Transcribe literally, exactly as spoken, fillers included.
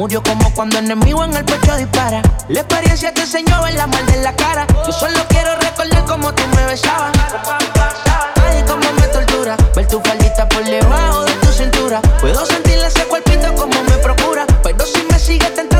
Murió como cuando enemigo en el pecho dispara. La experiencia te enseñó a ver la mal de la cara. Yo solo quiero recordar cómo tú me besabas. Ay, cómo me tortura ver tu faldita por debajo de tu cintura. Puedo sentirle ese cuerpito como me procura, pero si me sigue tentando